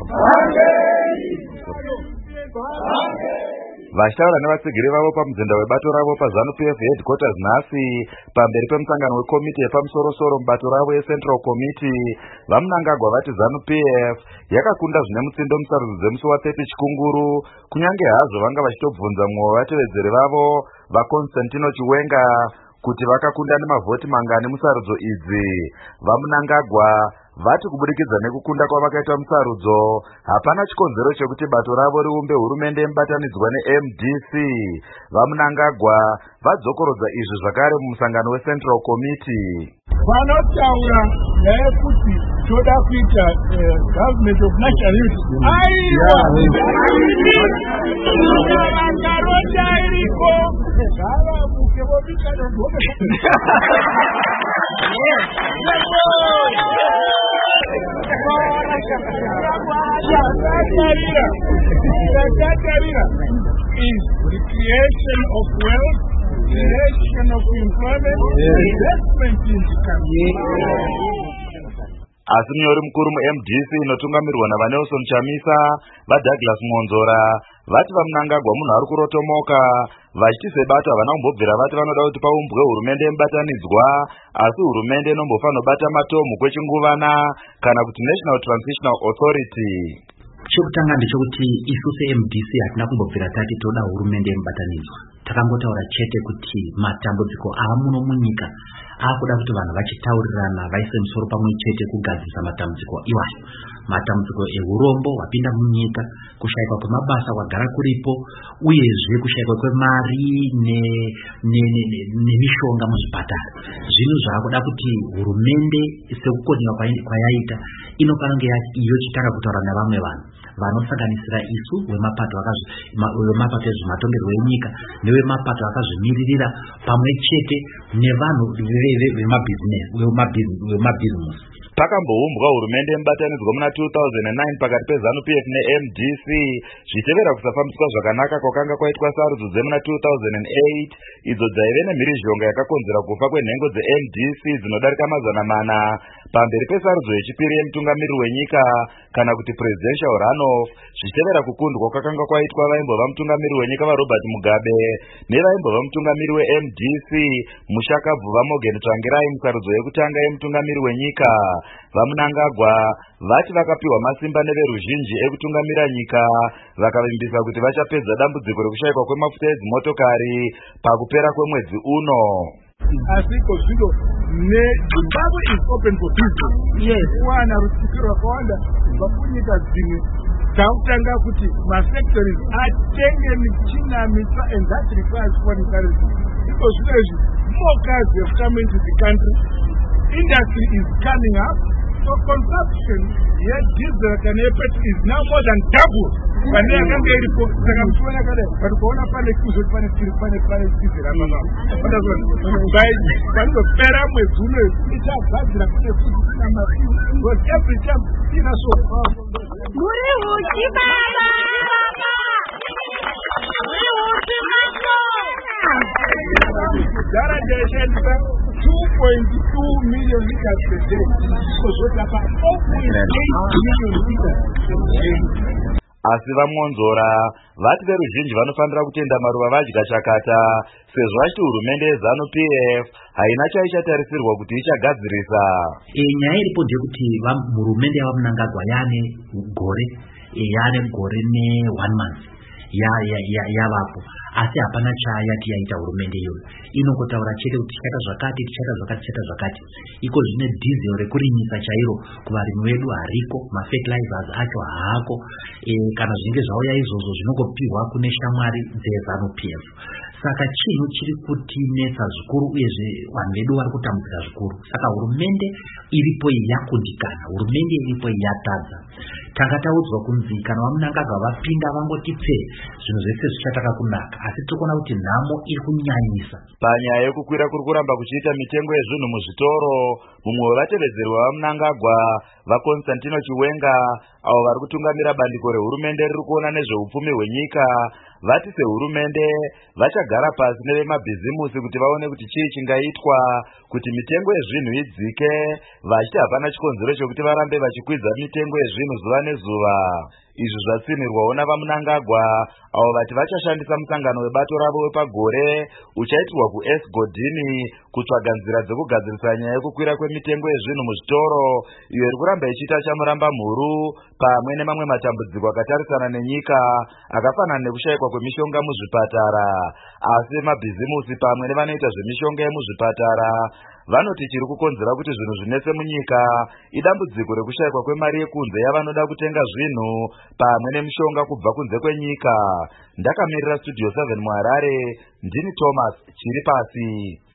Vashtaura nevatsigiri vavo pamuzinda webato ravo paZANU-PF headquarters nhasi pamberi pemusangano wekomiti yepamusoro-soro mubato ravo yeCentral Committee, vaMnangagwa vati ZANU-PF yakakunda zvine mutsindo musarudzo dzemusi wa30 Chikunguru, kunyange hazvo vanga vachitobvunza mumwe wevatevedzeri vavo vaConstantino Chiwenga kuti vakakunda nemavhoti mangani musarudzo idzi. VaMnangagwa vati kubudikidza nekukunda kwavakaita musarudzo, hapana chikonzero chekuti bato ravo riumbe hurumende yemubatanidzwa neMDC. VaMnangagwa vadzokorodza izvi zvakare mumusangano weCentral Committee. Vanotaura kuti toda kuita government of national unity. Vangarota iriko zvavamuke vobikana Chatarira is the creation of wealth, creation of employment, investment in the country. Asi munyori mukuru muMDC inotungamirwa naVanelson Chamisa, vaDouglas Monzora vati vaMnangagwa munhu ari kurotomoka, vachiti sebato havana kumbobvira vati vanoda kuti paumbwe hurumende yemubatanidzwa, asi hurumende inombofana bata matomu kwechinguvana kana kuti National Transitional Authority. Chekutanga ndechekuti isu seMDC hatina kumbobvira tati toda hurumende yemubatanidzwa. Takangotaura chete kuti matambudziko aamuno munyika akuda kuti vanhu vachitaurirana vaise musoro pamwe chete kugadzisa matambudziko iwayo. Matambudziko ehurombo hwapinda munyika, kushaikwa kwemabasa kwagara kuripo, uyezve kushaikwa kwemari nemishonga muzvipatara. Zvinhu zvaakuda kuti hurumende sekukonya kwayaita inofanira iyo chitanga kutaura navamwe vanhu vanosanganisira isu wemapato ezvematongerwo enyika newemapato akazvimiririra pamwe chete nevanhu vemabhizimusi. Pakamboumbwa hurumende yemubatanidzwa muna 2009 pakati peZANU-PF neMDC zvichitevera kusafambiswa zvakanaka kwakanga kwaitwa sarudzo dzemuna 2008 idzo dzaive nemhirizhonga yakakonzera kufa kwenhengo dzeMDC dzinodarika 400 pamberi pesarudzo yechipiri yemutungamiriri wenyika kana kuti presidential runoff, zvichitevera kukundwa kwakanga kwaitwa vaimbova mutungamiriri wenyika vaRobert Mugabe nevaimbova mutungamiriri weMDC Mushakabvuva Morgan Tsvangirai musarudzo yekutanga yemutungamiriri wenyika. VaMnangagwa vati vakapiwa masimba neveruzhinji ekutungamira nyika, vakavimbisa kuti vachapedza dambudziko rekushayikwa kwemafuta edzimotokari pakupera kwemwedzi uno. Asiko zvino Zimbabwe is open for business. Yes. Wana rutsukiro rwakawanda vakunyika dzimwe dzakutanga kuti masectors atenge michina mitsva, and that requires foreign currency. Iko zvino izvi more cars have come into the country. Industry is coming up, so consumption yet diesel and petrol is now more than double. But they are going to go but kuona pale kuzo pale diesel hapa. By the pera mwezi uno itagadzira kuti futhi machine because every time ina so muri uchi baba Dara jeshenza 2.2 million liters per day. So what about 4.8 million liters per day? Asi vaMonzora vati veruzhinji vanofanira kutenda maruva vadya chakata, sezvo vachiti hurumende yeZANU-PF haina chaichatarisirwa kuti ichagadzirisa. Nyaya iripo ndeyekuti hurumende yavaMnangagwa yaane gore ne1 month yavapo, asi hapana chayati yaita hurumende iyoyo. Inongotaura chete kuti tichaita zvakati. Iko zvine diesel rekurimisa chairo kuvarimi vedu hariko, mafertilizers acho haako, kana zvinge zvauya izvozvo zvinongopihwa kune shamwari dzeZANU-PF. Saka chinhu chiri kutinetsa zvikuru, uyezve vanhu vedu vari kutambudzika zvikuru. Saka hurumende iripo yakundikana, hurumende iripo yatadza. Tanga taudzwa kunzi kana vaMnangagwa vapinda vangotipfe zvinhu zvese zvichataka kunaka, asi tikuona kuti nhamo iri kunyanyisa. Panyaya yekukwira kuri kuramba kuchiita mitengo yezvinhu muzvitoro, mumwe wevatevedzeri vaMnangagwa vaConstantino Chiwenga avo vari kutungamira bandiko rehurumende riri kuona nezveupfumi hwenyika vati sehurumende vachagara pasi nevemabhizimusi kuti vaone kuti chii chingaitwa kuti mitengo yezvinhu idzike, vachiti hapana chikonzero chokuti varambe vachikwidza mitengo yezvinhu zuva nezuva. Izvi zvatsimirwawo navaMunangagwa avo vati vachashandisa musangano webato ravo wepagore uchaitirwa kuEsgodini kutsvaga nzira dzekugadzirisa nyaya yekukwira kwemitengo yezvinhu muzvitoro iyo iri kuramba ichiita chamuramba mhuru pamwe nemamwe matambudziko akatarisana nenyika akafanana nekushayikwa kwemishonga muzvipatara. Asi mabhizimusi pamwe nevanoita zvemishonga yemuzvipatara vanoti chiri kukonzera kuti zvinhu zvinetse munyika idambudziko rekushayikwa kwemari yekunze yavanoda kutenga zvinhu pamwe nemishonga kubva kunze kwenyika. Ndakamirira Studio 7 muHarare, ndini Thomas Chiripasi.